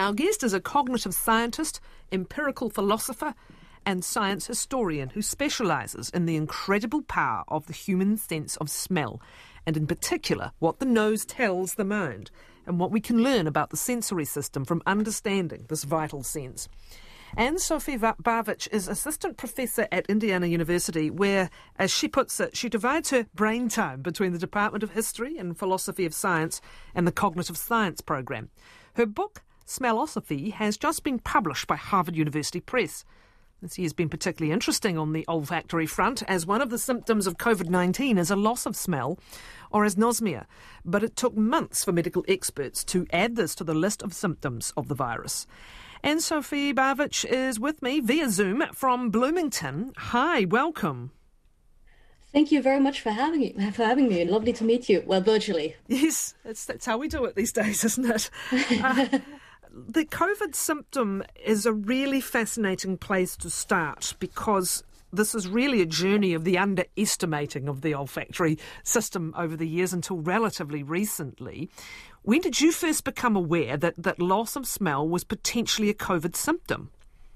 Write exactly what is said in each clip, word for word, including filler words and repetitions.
Our guest is a cognitive scientist, empirical philosopher and science historian who specialises in the incredible power of the human sense of smell, and in particular what the nose tells the mind and what we can learn about the sensory system from understanding this vital sense. Anne-Sophie Barvich is assistant professor at Indiana University where, as she puts it, she divides her brain time between the Department of History and Philosophy of Science and the Cognitive Science program. Her book, Smellosophy, has just been published by Harvard University Press. This year's been particularly interesting on the olfactory front, as one of the symptoms of COVID nineteen is a loss of smell, or anosmia. But it took months for medical experts to add this to the list of symptoms of the virus. Anne-Sophie Barvich is with me via Zoom from Bloomington. Hi, welcome. Thank you very much for having me. For having me. Lovely to meet you. Well, virtually. Yes, it's, that's how we do it these days, isn't it? Uh, the COVID symptom is a really fascinating place to start because this is really a journey of the underestimating of the olfactory system over the years until relatively recently. When did you first become aware that, that loss of smell was potentially a COVID symptom?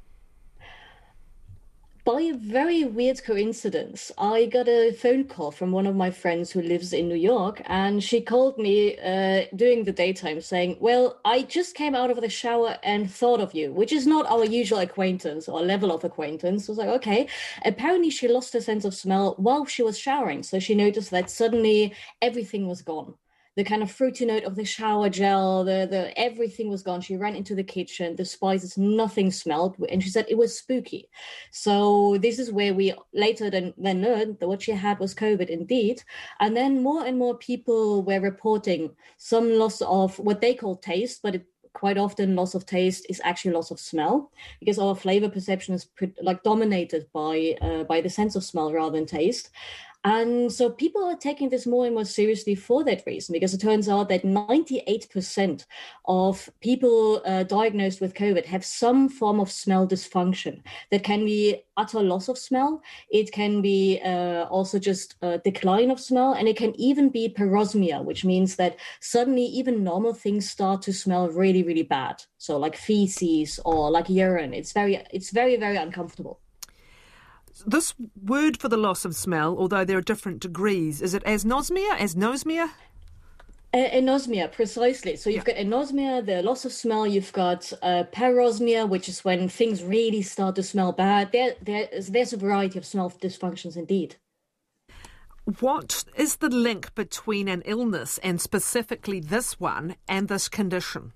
By a very weird coincidence, I got a phone call from one of my friends who lives in New York, and she called me uh, during the daytime saying, well, I just came out of the shower and thought of you, which is not our usual acquaintance or level of acquaintance. I was like, okay. Apparently she lost her sense of smell while she was showering. So she noticed that suddenly everything was gone. The kind of fruity note of the shower gel, the, the everything was gone. She ran into the kitchen, the spices, nothing smelled. And she said it was spooky. So this is where we later then, then learned that what she had was COVID indeed. And then more and more people were reporting some loss of what they call taste, but it, quite often loss of taste is actually loss of smell, because our flavor perception is pre- like dominated by uh, by the sense of smell rather than taste. And so people are taking this more and more seriously for that reason, because it turns out that ninety-eight percent of people uh, diagnosed with COVID have some form of smell dysfunction. That can be utter loss of smell. It can be uh, also just a decline of smell. And it can even be parosmia, which means that suddenly even normal things start to smell really, really bad. So like feces or like urine. It's very, it's very, very uncomfortable. This word for the loss of smell, although there are different degrees, is it anosmia, anosmia? Uh, anosmia, precisely. So you've yeah. got anosmia, the loss of smell. You've got uh, parosmia, which is when things really start to smell bad. There, there is, there's a variety of smell dysfunctions indeed. What is the link between an illness, and specifically this one, and this condition?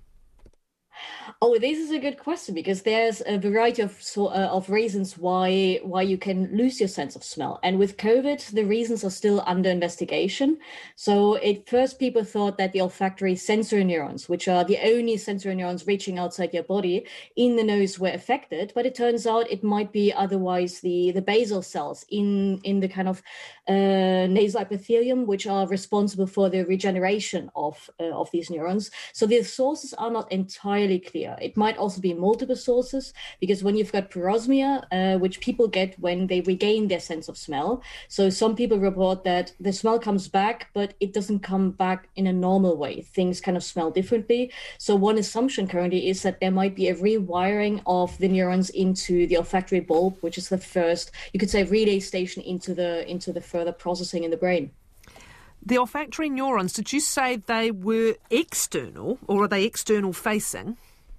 Oh, this is a good question, because there's a variety of so, uh, of reasons why why you can lose your sense of smell. And with COVID, the reasons are still under investigation. So at first, people thought that the olfactory sensory neurons, which are the only sensory neurons reaching outside your body in the nose, were affected. But it turns out it might be otherwise the, the basal cells in, in the kind of uh, nasal epithelium, which are responsible for the regeneration of, uh, of these neurons. So the sources are not entirely clear. It might also be multiple sources, because when you've got parosmia, uh, which people get when they regain their sense of smell. So some people report that the smell comes back, but it doesn't come back in a normal way. Things kind of smell differently. So one assumption currently is that there might be a rewiring of the neurons into the olfactory bulb, which is the first, you could say, relay station into the into the further processing in the brain. The olfactory neurons, did you say they were external, or are they external facing?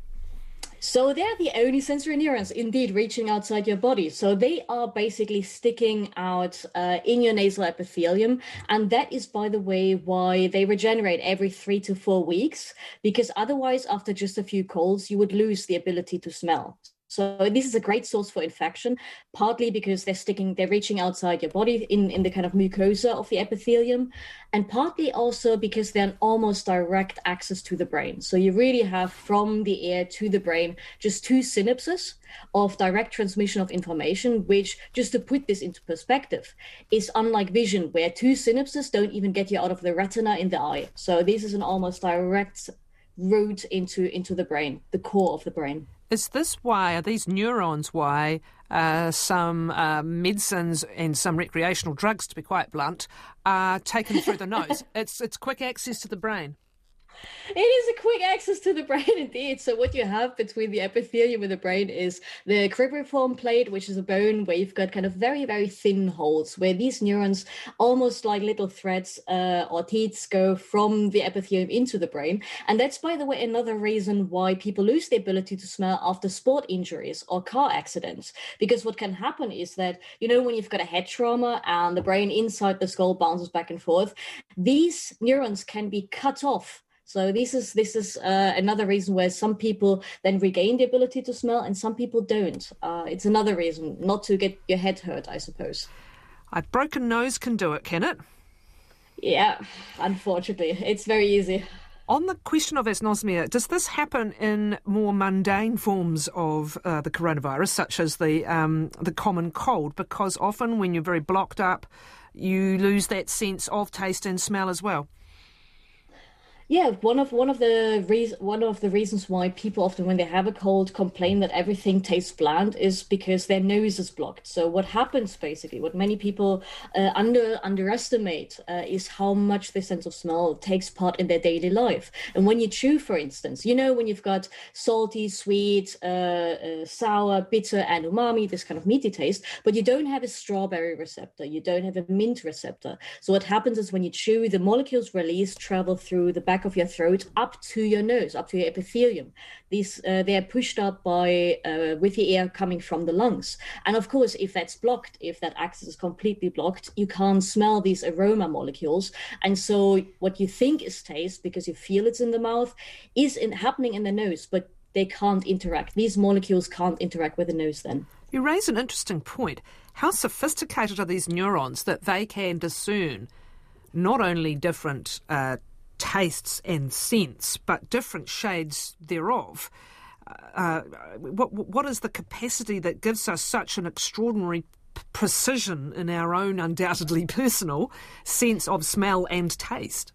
So they're the only sensory neurons indeed reaching outside your body. So they are basically sticking out uh, in your nasal epithelium. And that is, by the way, why they regenerate every three to four weeks, because otherwise, after just a few colds, you would lose the ability to smell. So this is a great source for infection, partly because they're sticking, they're reaching outside your body in, in the kind of mucosa of the epithelium, and partly also because they're an almost direct access to the brain. So you really have from the air to the brain just two synapses of direct transmission of information, which, just to put this into perspective, is unlike vision, where two synapses don't even get you out of the retina in the eye. So this is an almost direct route into, into the brain, the core of the brain. Is this why, are these neurons why uh, some uh, medicines and some recreational drugs, to be quite blunt, are taken through the nose? It's it's quick access to the brain. It is a quick access to the brain indeed. So what you have between the epithelium and the brain is the cribriform plate, which is a bone where you've got kind of very, very thin holes where these neurons, almost like little threads uh, or teats, go from the epithelium into the brain. And that's, by the way, another reason why people lose the ability to smell after sport injuries or car accidents. Because what can happen is that, you know, when you've got a head trauma and the brain inside the skull bounces back and forth, these neurons can be cut off. So this is this is uh, another reason where some people then regain the ability to smell and some people don't. Uh, it's another reason not to get your head hurt, I suppose. A broken nose can do it, can it? Yeah, unfortunately, it's very easy. On the question of anosmia, does this happen in more mundane forms of uh, the coronavirus, such as the um, the common cold? Because often when you're very blocked up, you lose that sense of taste and smell as well. Yeah, one of one of the reas one of the reasons why people often, when they have a cold, complain that everything tastes bland is because their nose is blocked. So what happens basically, what many people uh, under underestimate uh, is how much the sense of smell takes part in their daily life. And when you chew, for instance, you know, when you've got salty, sweet, uh, uh, sour, bitter, and umami, this kind of meaty taste, but you don't have a strawberry receptor, you don't have a mint receptor. So what happens is when you chew, the molecules released travel through the back of your throat up to your nose, up to your epithelium. These uh, they are pushed up by uh, with the air coming from the lungs. And of course, if that's blocked, if that access is completely blocked, you can't smell these aroma molecules. And so what you think is taste, because you feel it's in the mouth, is in, happening in the nose, but they can't interact. These molecules can't interact with the nose then. You raise an interesting point. How sophisticated are these neurons that they can discern not only different uh, tastes and scents, but different shades thereof? Uh, what, what is the capacity that gives us such an extraordinary p- precision in our own undoubtedly personal sense of smell and taste?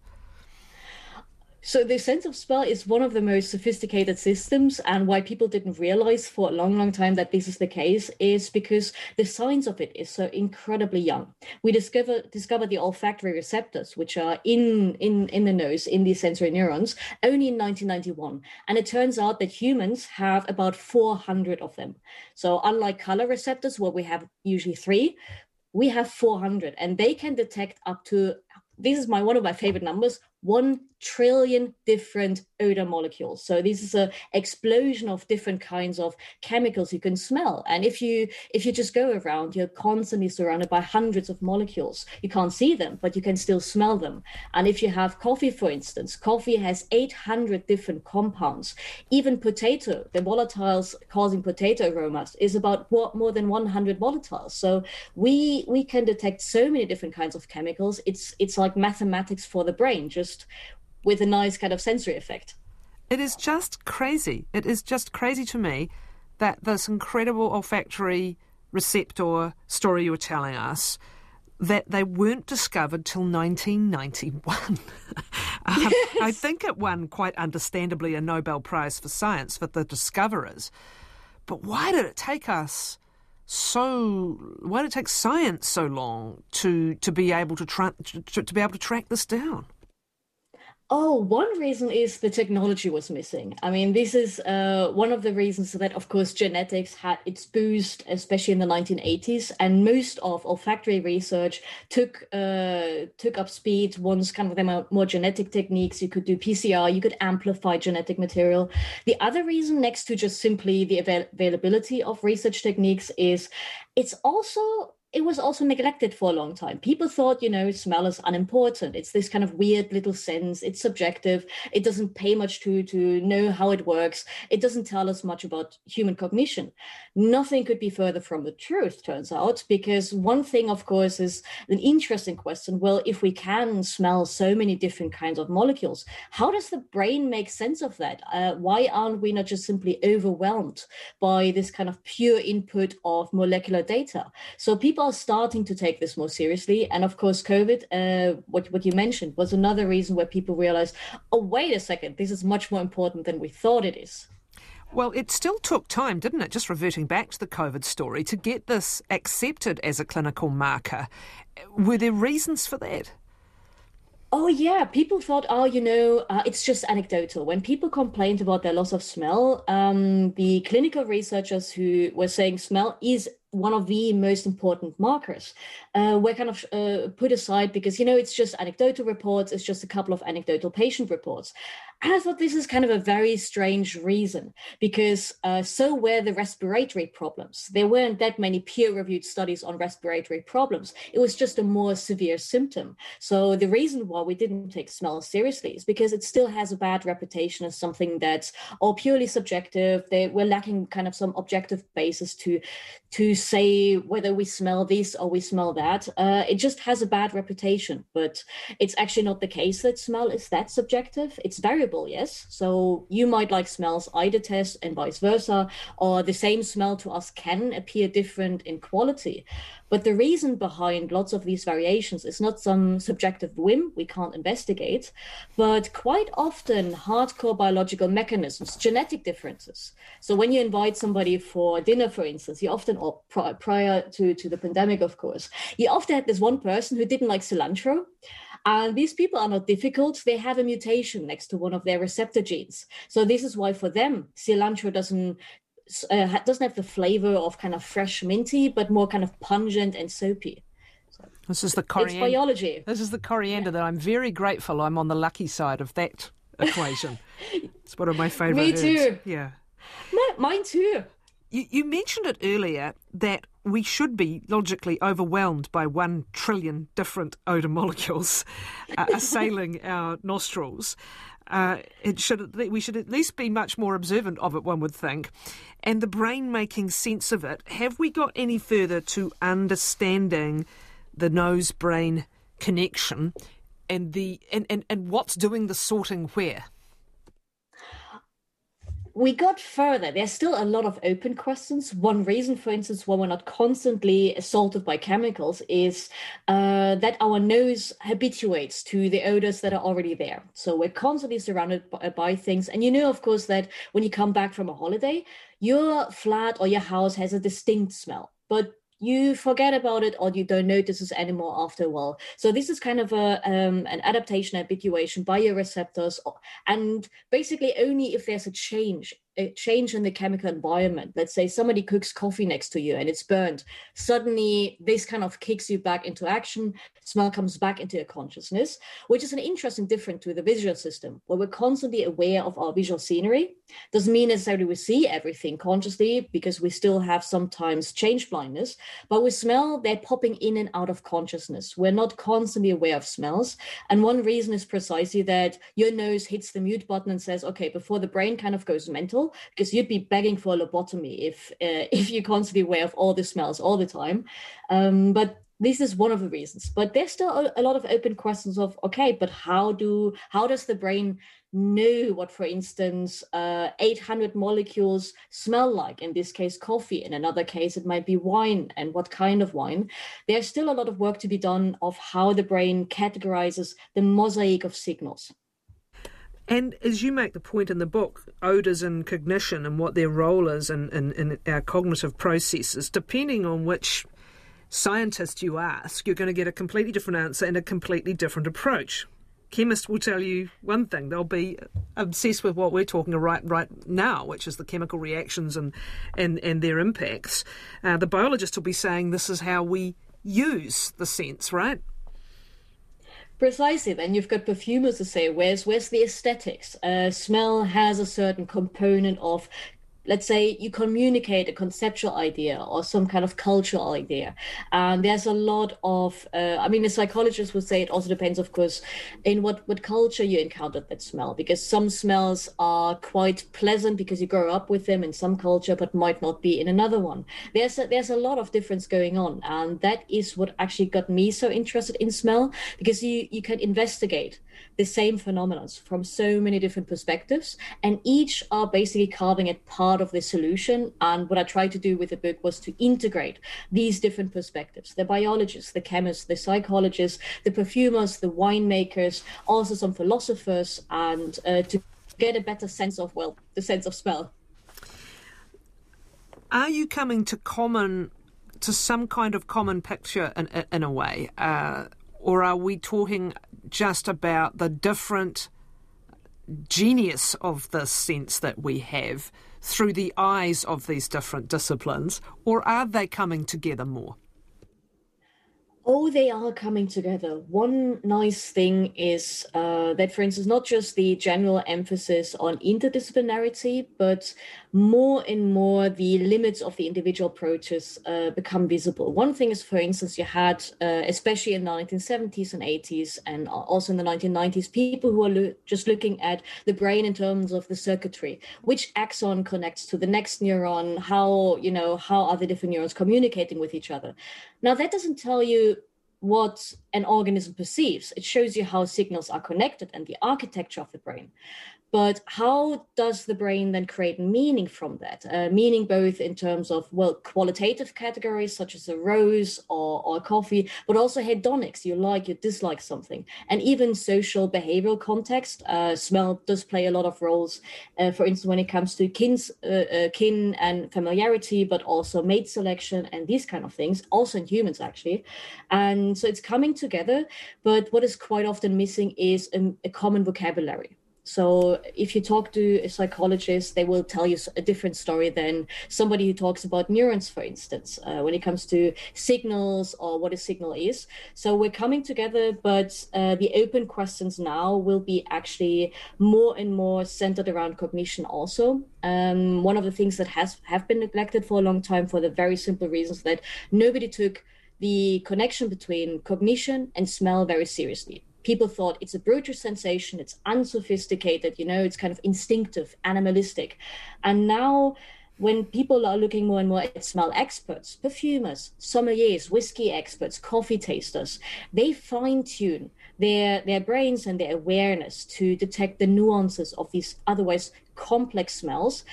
So the sense of smell is one of the most sophisticated systems, and why people didn't realize for a long, long time that this is the case is because the science of it is so incredibly young. We discovered discovered the olfactory receptors, which are in, in, in the nose, in these sensory neurons, only in nineteen ninety-one. And it turns out that humans have about four hundred of them. So unlike color receptors, where we have usually three, we have four hundred, and they can detect up to, this is my one of my favorite numbers, one trillion different odor molecules. So this is an explosion of different kinds of chemicals you can smell. And if you if you just go around, you're constantly surrounded by hundreds of molecules. You can't see them, but you can still smell them. And if you have coffee, for instance, coffee has eight hundred different compounds. Even potato, the volatiles causing potato aromas, is about more than one hundred volatiles. So we we can detect so many different kinds of chemicals. It's it's like mathematics for the brain, just with a nice kind of sensory effect. It is just crazy. It is just crazy to me that this incredible olfactory receptor story you were telling us, that they weren't discovered till nineteen ninety-one. um, yes. I think it won, quite understandably, a Nobel Prize for Science for the discoverers. But why did it take us so? Why did it take science so long to to be able to tra- to, to be able to track this down? Oh, one reason is the technology was missing. I mean, this is uh, one of the reasons that, of course, genetics had its boost, especially in the nineteen eighties, and most of olfactory research took uh, took up speed once kind of the more genetic techniques. You could do P C R, you could amplify genetic material. The other reason, next to just simply the avail- availability of research techniques, is it's also it was also neglected for a long time. People thought, you know, smell is unimportant. It's this kind of weird little sense. It's subjective. It doesn't pay much to, to know how it works. It doesn't tell us much about human cognition. Nothing could be further from the truth, turns out, because one thing, of course, is an interesting question. Well, if we can smell so many different kinds of molecules, how does the brain make sense of that? Uh, why aren't we not just simply overwhelmed by this kind of pure input of molecular data? So people are starting to take this more seriously. And of course, COVID, uh, what, what you mentioned, was another reason where people realized, oh, wait a second, this is much more important than we thought it is. Well, it still took time, didn't it, just reverting back to the COVID story, to get this accepted as a clinical marker. Were there reasons for that? Oh yeah, people thought, oh, you know, uh, it's just anecdotal. When people complained about their loss of smell, um, the clinical researchers who were saying smell is one of the most important markers uh, were kind of uh, put aside because, you know, it's just anecdotal reports. It's just a couple of anecdotal patient reports. And I thought this is kind of a very strange reason because uh, so were the respiratory problems. There weren't that many peer-reviewed studies on respiratory problems. It was just a more severe symptom. So the reason why we didn't take smell seriously is because it still has a bad reputation as something that's all purely subjective. They were lacking kind of some objective basis to to say whether we smell this or we smell that. Uh, it just has a bad reputation, but it's actually not the case that smell is that subjective. It's variable, yes. So you might like smells I detest and vice versa, or the same smell to us can appear different in quality. But the reason behind lots of these variations is not some subjective whim we can't investigate, but quite often hardcore biological mechanisms, genetic differences. So when you invite somebody for dinner, for instance, you often, or prior to, to the pandemic, of course, you often had this one person who didn't like cilantro. And these people are not difficult. They have a mutation next to one of their receptor genes. So this is why for them, cilantro doesn't Uh, doesn't have the flavor of kind of fresh minty, but more kind of pungent and soapy. So this is the coriander. It's biology. This is the coriander yeah. that I'm very grateful I'm on the lucky side of that equation. It's one of my favourite Me herbs. too. Yeah. No, mine too. You, you mentioned it earlier that we should be logically overwhelmed by one trillion different odour molecules uh, assailing our nostrils. Uh, it should we should at least be much more observant of it, one would think, and the brain making sense of it. Have we got any further to understanding the nose-brain connection and the and, and, and what's doing the sorting where? We got further. There's still a lot of open questions. One reason, for instance, why we're not constantly assaulted by chemicals is uh, that our nose habituates to the odors that are already there. So we're constantly surrounded by, by things. And you know, of course, that when you come back from a holiday, your flat or your house has a distinct smell. But you forget about it or you don't notice it anymore after a while. So this is kind of a um, an adaptation, habituation by your receptors. And basically only if there's a change, a change in the chemical environment. Let's say somebody cooks coffee next to you and it's burnt. Suddenly this kind of kicks you back into action. Smell comes back into your consciousness, which is an interesting difference to the visual system, where we're constantly aware of our visual scenery. Doesn't mean necessarily we see everything consciously because we still have sometimes change blindness, but with smell, they're popping in and out of consciousness. We're not constantly aware of smells. And one reason is precisely that your nose hits the mute button and says, okay, before the brain kind of goes mental, because you'd be begging for a lobotomy if uh, if you're constantly aware of all the smells all the time. Um, but this is one of the reasons. But there's still a, a lot of open questions of, okay, but how do how does the brain know what, for instance, uh, eight hundred molecules smell like? In this case, coffee. In another case, it might be wine, and what kind of wine. There's still a lot of work to be done of how the brain categorizes the mosaic of signals. And as you make the point in the book, odours and cognition and what their role is in, in, in our cognitive processes, depending on which scientist you ask, you're going to get a completely different answer and a completely different approach. Chemists will tell you one thing. They'll be obsessed with what we're talking about right, right now, which is the chemical reactions and, and, and their impacts. Uh, the biologist will be saying this is how we use the sense, right? Precisely. Then you've got perfumers to say, where's where's the aesthetics? Uh, smell has a certain component of, let's say you communicate a conceptual idea or some kind of cultural idea. And there's a lot of, uh, I mean, a psychologist would say it also depends, of course, in what, what culture you encountered that smell, because some smells are quite pleasant because you grow up with them in some culture, but might not be in another one. There's a, there's a lot of difference going on. And that is what actually got me so interested in smell, because you, you can investigate the same phenomena from so many different perspectives, and each are basically carving it part of the solution. And what I tried to do with the book was to integrate these different perspectives: the biologists, the chemists, the psychologists, the perfumers, the winemakers, also some philosophers, and uh, to get a better sense of, well, the sense of smell. Are you coming to common to some kind of common picture in, in a way? Uh, or are we talking just about the different genius of the sense that we have through the eyes of these different disciplines, or are they coming together more? Oh, they are coming together. One nice thing is uh, that, for instance, not just the general emphasis on interdisciplinarity, but more and more the limits of the individual approaches uh, become visible. One thing is, for instance, you had, uh, especially in the nineteen seventies and eighties, and also in the nineteen nineties, people who are lo- just looking at the brain in terms of the circuitry, which axon connects to the next neuron, how, you know, how are the different neurons communicating with each other. Now, that doesn't tell you what an organism perceives. It shows you how signals are connected and the architecture of the brain. But how does the brain then create meaning from that? Uh, meaning both in terms of, well, qualitative categories such as a rose or, or coffee, but also hedonics, you like, you dislike something. And even social behavioral context, uh, smell does play a lot of roles. Uh, for instance, when it comes to kin's, uh, uh, kin and familiarity, but also mate selection and these kind of things, also in humans actually. And so it's coming together, but what is quite often missing is a, a common vocabulary. So if you talk to a psychologist, they will tell you a different story than somebody who talks about neurons, for instance, uh, when it comes to signals or what a signal is. So we're coming together, but uh, the open questions now will be actually more and more centered around cognition also. Um, one of the things that has have been neglected for a long time for the very simple reasons that nobody took the connection between cognition and smell very seriously. People thought it's a brute sensation, it's unsophisticated, you know, it's kind of instinctive, animalistic. And now when people are looking more and more at smell experts, perfumers, sommeliers, whiskey experts, coffee tasters, they fine-tune their, their brains and their awareness to detect the nuances of these otherwise complex smells.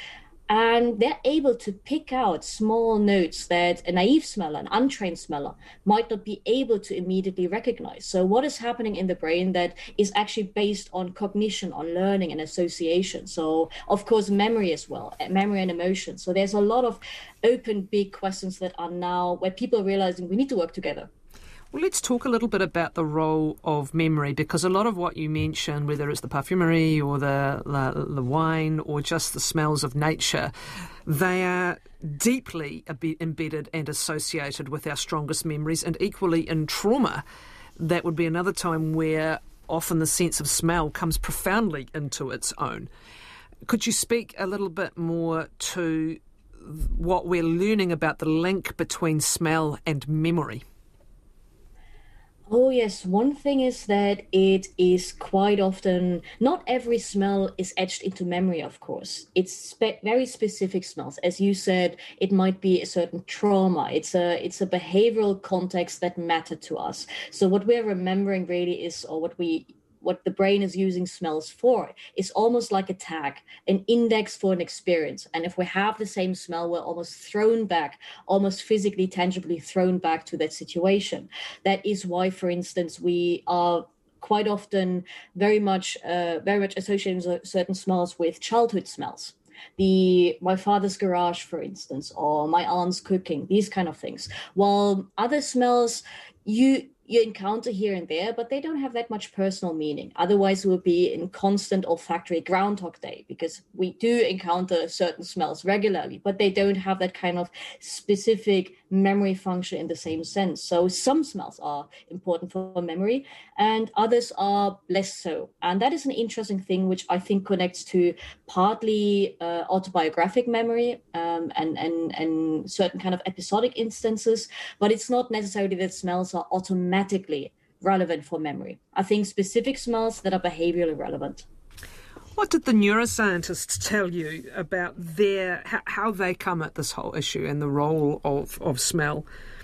And they're able to pick out small notes that a naive smeller, an untrained smeller, might not be able to immediately recognize. So what is happening in the brain that is actually based on cognition, on learning and association? So, of course, memory as well, memory and emotion. So there's a lot of open, big questions that are now where people are realizing we need to work together. Well, let's talk a little bit about the role of memory, because a lot of what you mention, whether it's the perfumery or the, the, the wine or just the smells of nature, they are deeply embedded and associated with our strongest memories, and equally in trauma. That would be another time where often the sense of smell comes profoundly into its own. Could you speak a little bit more to what we're learning about the link between smell and memory? Oh, yes. One thing is that it is quite often, not every smell is etched into memory, of course. It's spe- very specific smells. As you said, it might be a certain trauma. It's a, it's a behavioral context that mattered to us. So what we're remembering really is, or what we what the brain is using smells for, is almost like a tag, an index for an experience. And if we have the same smell, we're almost thrown back, almost physically, tangibly thrown back to that situation. That is why, for instance, we are quite often very much, uh, very much associating certain smells with childhood smells. The my father's garage, for instance, or my aunt's cooking, these kind of things. While other smells, you you encounter here and there, but they don't have that much personal meaning. Otherwise, we'll be in constant olfactory Groundhog Day, because we do encounter certain smells regularly, but they don't have that kind of specific memory function in the same sense. So some smells are important for memory and others are less so. And that is an interesting thing, which I think connects to partly uh, autobiographic memory um, and, and, and certain kind of episodic instances, but it's not necessarily that smells are automatically relevant for memory. I think specific smells that are behaviorally relevant. What did the neuroscientists tell you about their how, how they come at this whole issue and the role of, of smell?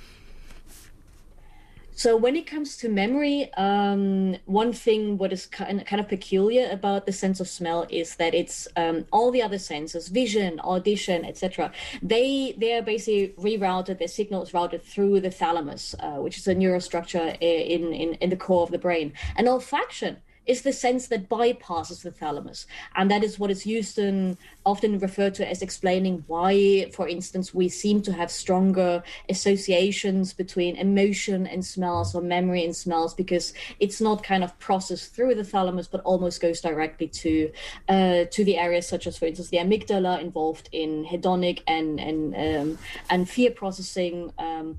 So when it comes to memory, um, one thing what is kind kind of peculiar about the sense of smell is that it's um, all the other senses, vision, audition, et cetera. They they are basically rerouted. Their signal is routed through the thalamus, uh, which is a neurostructure in, in in the core of the brain. And olfaction is the sense that bypasses the thalamus. And that is what is used and often referred to as explaining why, for instance, we seem to have stronger associations between emotion and smells or memory and smells, because it's not kind of processed through the thalamus, but almost goes directly to uh, to the areas such as, for instance, the amygdala, involved in hedonic and, and, um, and fear processing. Um,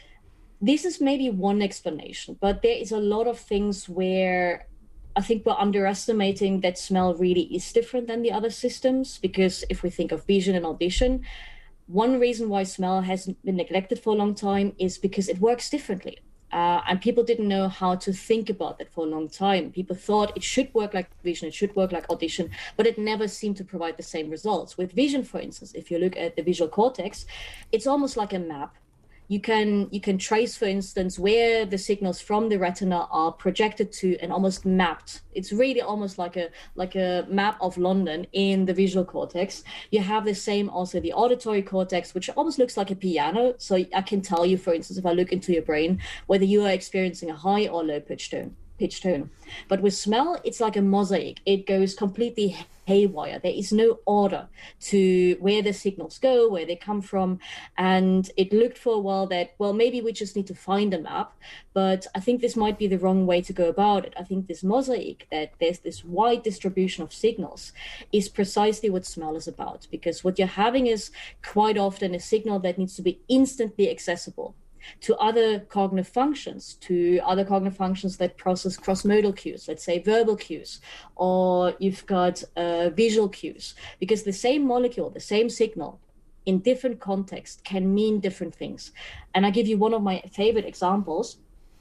this is maybe one explanation, but there is a lot of things where I think we're underestimating that smell really is different than the other systems, because if we think of vision and audition, one reason why smell has been neglected for a long time is because it works differently. Uh, and people didn't know how to think about that for a long time. People thought it should work like vision, it should work like audition, but it never seemed to provide the same results. With vision, for instance, if you look at the visual cortex, it's almost like a map. You can you can trace, for instance, where the signals from the retina are projected to and almost mapped. It's really almost like a like a map of London in the visual cortex. You have the same also the auditory cortex, which almost looks like a piano. So I can tell you, for instance, if I look into your brain, whether you are experiencing a high or low pitch tone. pitch tone. But with smell, it's like a mosaic. It goes completely haywire. There is no order to where the signals go, where they come from. And it looked for a while that, well, maybe we just need to find a map. But I think this might be the wrong way to go about it. I think this mosaic, that there's this wide distribution of signals, is precisely what smell is about. Because what you're having is quite often a signal that needs to be instantly accessible to other cognitive functions, to other cognitive functions that process cross-modal cues, let's say verbal cues, or you've got uh, visual cues, because the same molecule, the same signal in different contexts can mean different things. And I give you one of my favorite examples,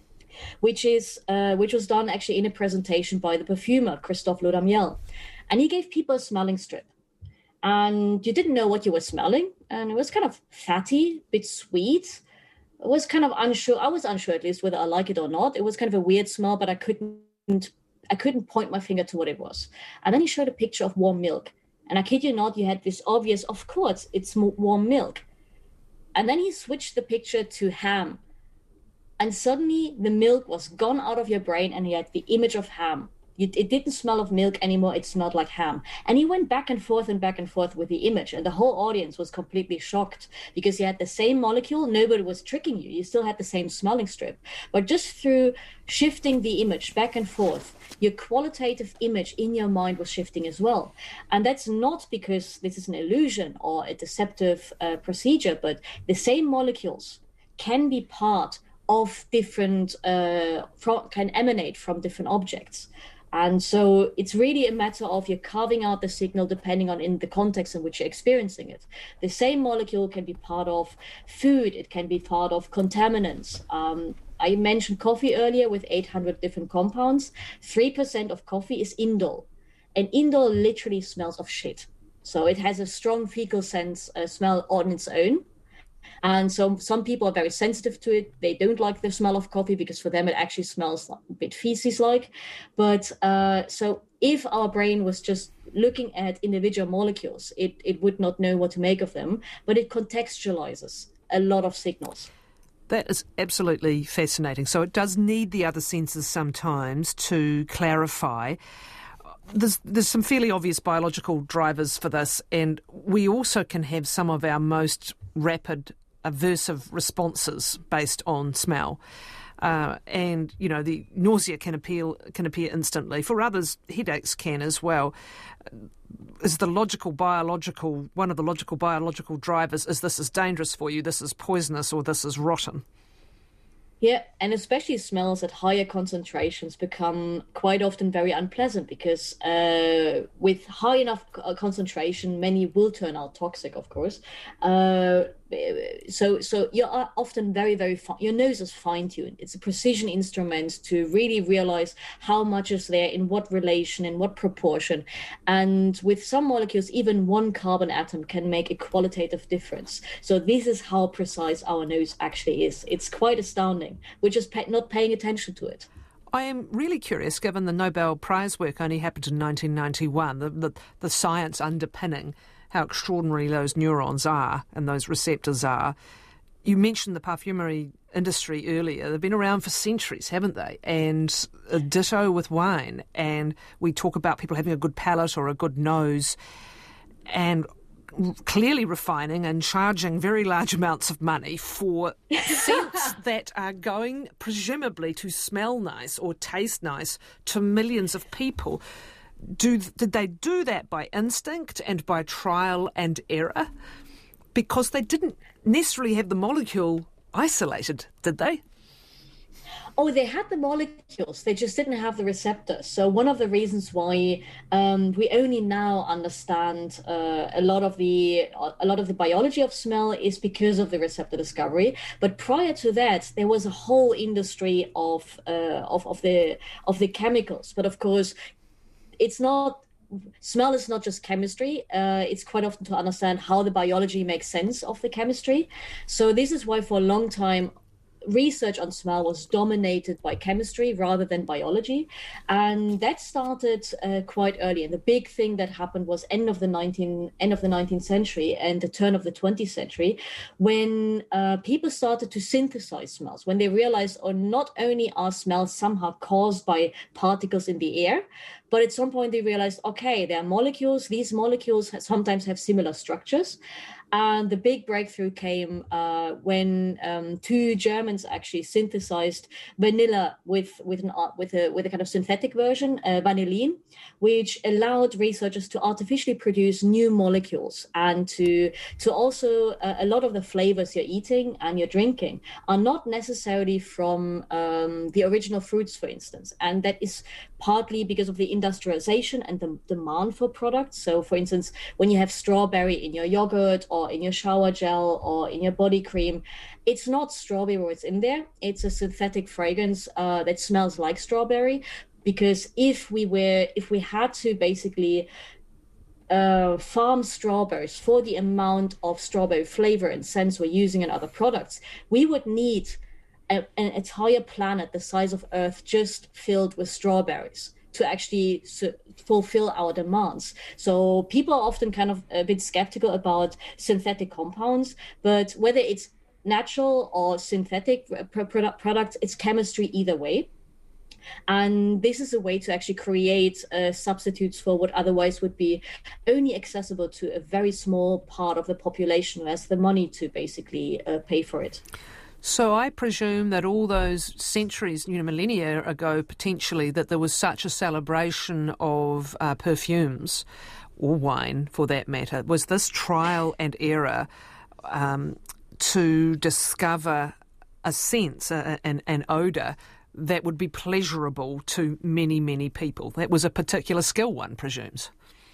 which is uh, which was done actually in a presentation by the perfumer, Christophe Laudamiel. And he gave people a smelling strip. And you didn't know what you were smelling, and it was kind of fatty, a bit sweet. I was kind of unsure. I was unsure, at least, whether I like it or not. It was kind of a weird smell, but I couldn't, I couldn't point my finger to what it was. And then he showed a picture of warm milk, and I kid you not, you had this obvious, of course, it's warm milk. And then he switched the picture to ham, and suddenly the milk was gone out of your brain, and you had the image of ham. It didn't smell of milk anymore, it smelled like ham. And he went back and forth and back and forth with the image, and the whole audience was completely shocked, because you had the same molecule, nobody was tricking you, you still had the same smelling strip. But just through shifting the image back and forth, your qualitative image in your mind was shifting as well. And that's not because this is an illusion or a deceptive uh, procedure, but the same molecules can be part of different, uh, from, can emanate from different objects. And so it's really a matter of you carving out the signal depending on in the context in which you're experiencing it. The same molecule can be part of food. It can be part of contaminants. Um, I mentioned coffee earlier with eight hundred different compounds. three percent of coffee is indole. And indole literally smells of shit. So it has a strong fecal sense uh, smell on its own. And so some people are very sensitive to it. They don't like the smell of coffee because for them it actually smells a bit feces-like. But uh, so if our brain was just looking at individual molecules, it, it would not know what to make of them, but it contextualizes a lot of signals. That is absolutely fascinating. So it does need the other senses sometimes to clarify. There's, there's some fairly obvious biological drivers for this, and we also can have some of our most rapid aversive responses based on smell. Uh, and, you know, the nausea can appeal can appear instantly. For others, headaches can as well. Is the logical biological, one of the logical biological drivers is this is dangerous for you, this is poisonous, or this is rotten? Yeah, and especially smells at higher concentrations become quite often very unpleasant, because uh, with high enough concentration, many will turn out toxic, of course. Uh, so so you are often very, very fine. Your nose is fine-tuned. It's a precision instrument to really realize how much is there, in what relation, in what proportion. And with some molecules, even one carbon atom can make a qualitative difference. So this is how precise our nose actually is. It's quite astounding. We're just pay- not paying attention to it. I am really curious, given the Nobel Prize work only happened in nineteen ninety-one, the, the, the science underpinning how extraordinary those neurons are and those receptors are. you mentioned the perfumery industry earlier. They've been around for centuries, haven't they? And uh, ditto with wine. And we talk about people having a good palate or a good nose and clearly refining and charging very large amounts of money for scents that are going presumably to smell nice or taste nice to millions of people. Do, did they do that by instinct and by trial and error? Because they didn't necessarily have the molecule isolated, did they? Oh, they had the molecules. They just didn't have the receptors. So one of the reasons why um, we only now understand uh, a lot of the a lot of the biology of smell is because of the receptor discovery. But prior to that, there was a whole industry of uh, of of the of the chemicals. But of course, it's not. Smell is not just chemistry. Uh, it's quite often to understand how the biology makes sense of the chemistry. So this is why for a long time, research on smell was dominated by chemistry rather than biology. And that started uh, quite early. And the big thing that happened was end of the nineteenth, end of the nineteenth century and the turn of the twentieth century, when uh, people started to synthesize smells, when they realized, oh, not only are smells somehow caused by particles in the air, but at some point they realized, okay, there are molecules. These molecules sometimes have similar structures. And the big breakthrough came uh, when um, two Germans actually synthesized vanilla with with an with a with a kind of synthetic version, uh, vanillin, which allowed researchers to artificially produce new molecules and to to also uh, a lot of the flavors you're eating and you're drinking are not necessarily from um, the original fruits, for instance, and that is partly because of the industrialization and the demand for products. So, for instance, when you have strawberry in your yogurt or in your shower gel or in your body cream, it's not strawberry what's in there. It's a synthetic fragrance uh, that smells like strawberry. Because if we were, if we had to basically uh, farm strawberries for the amount of strawberry flavor and scents we're using in other products, we would need a, an entire planet the size of Earth just filled with strawberries to actually su- fulfill our demands. So people are often kind of a bit skeptical about synthetic compounds, but whether it's natural or synthetic product, products, it's chemistry either way. And this is a way to actually create uh, substitutes for what otherwise would be only accessible to a very small part of the population who has the money to basically uh, pay for it. So I presume that all those centuries, you know, millennia ago, potentially, that there was such a celebration of uh, perfumes, or wine for that matter, was this trial and error um, to discover a sense, a, an, an odour that would be pleasurable to many, many people. That was a particular skill, one presumes.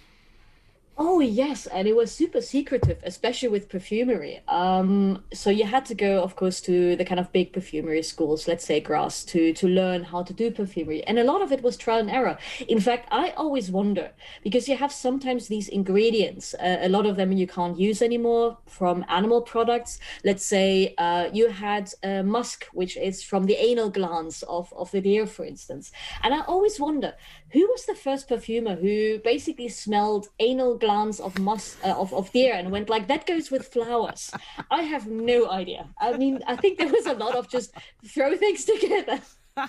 Oh, yes, and it was super secretive, especially with perfumery. Um, so you had to go, of course, to the kind of big perfumery schools, let's say Grasse, to, to learn how to do perfumery. And a lot of it was trial and error. In fact, I always wonder, because you have sometimes these ingredients, uh, a lot of them you can't use anymore from animal products. Let's say uh, you had uh, musk, which is from the anal glands of, of the deer, for instance. And I always wonder, who was the first perfumer who basically smelled anal glands of musk uh, of, of deer and went like, that goes with flowers? I have no idea. I mean, I think there was a lot of just throw things together. Uh,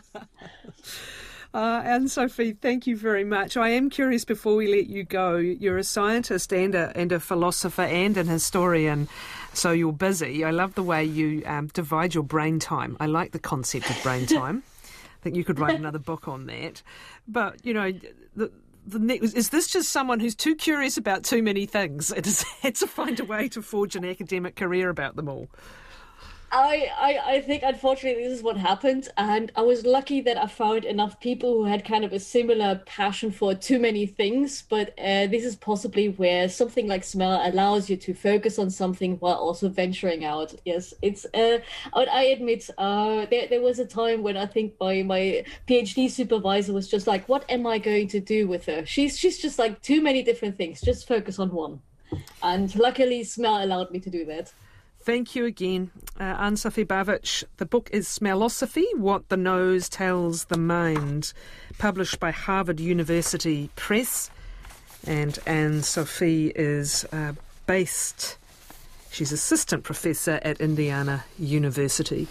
Anne-Sophie, thank you very much. I am curious before we let you go. You're a scientist and a, and a philosopher and an historian, so you're busy. I love the way you um, divide your brain time. I like the concept of brain time. I think you could write another book on that. But, you know, the, the next, is this just someone who's too curious about too many things and has had to find a way to forge an academic career about them all? I, I, I think, unfortunately, this is what happened. And I was lucky that I found enough people who had kind of a similar passion for too many things. But uh, this is possibly where something like smell allows you to focus on something while also venturing out. Yes, it's, uh, I admit, uh, there, there was a time when I think my, my PhD supervisor was just like, what am I going to do with her? She's, she's just like too many different things. Just focus on one. And luckily, smell allowed me to do that. Thank you again, uh, Anne-Sophie Bawić. The book is Smellosophy, What the Nose Tells the Mind, published by Harvard University Press. And Anne-Sophie is uh, based, She's assistant professor at Indiana University.